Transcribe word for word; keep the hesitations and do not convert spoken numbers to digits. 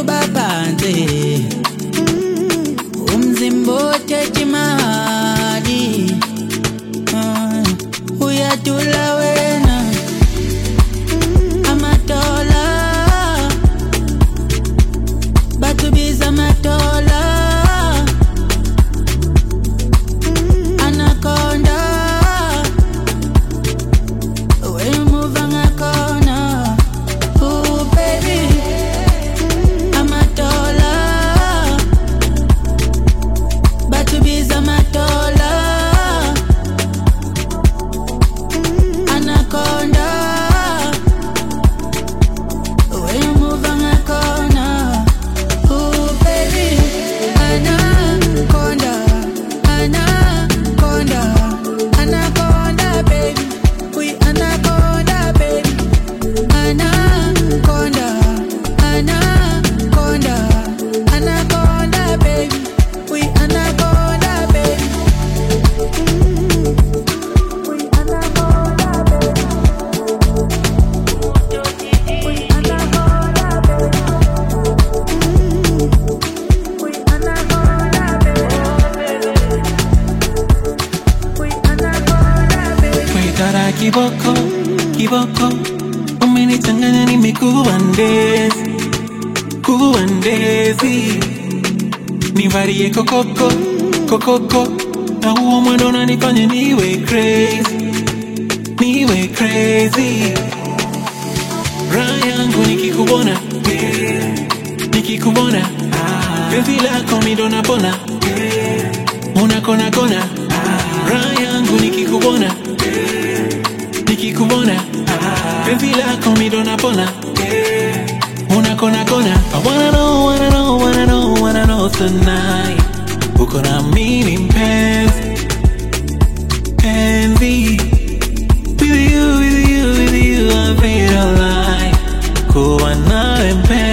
kubaphansi umzimba othethe imali uyadula wena amatola batubiza amatola anaconda when you move on a corner. Oh baby amatola batubiza amatola anaconda when you move on a corner. Oh baby anaconda anaconda anaconda baby we anaconda baby anaconda anaconda anaconda baby we anaconda baby we anaconda baby we anaconda baby we anaconda baby we anaconda baby. Wetara kiboko, kiboko umenichanganya nimekuwa ndezi, kuwa ndezi nivarie kokoko, kokoko na huo mwendo unanifanya niwe crazy, niwe crazy. Raha yangu nikikubona, nikikubona penzi lako mi ndo napona, unakona kona. Raha yangu nikikubona, nikikubona penzi lako mi ndo napona, unakona kona. I wanna know, wanna know, wanna know, wanna know tonight uko na mimi mpenzi, penzi. With you, with you, with you I feel alive, kuwa nawe mpenzi.